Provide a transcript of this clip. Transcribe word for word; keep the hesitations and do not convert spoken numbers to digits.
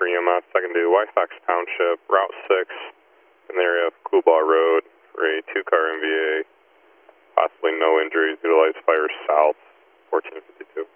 for E M S, second to Wyfox Township, Route six, in the area of Coolbaugh Road for a two-car M V A. Possibly no injuries, utilized fire south, fourteen fifty-two.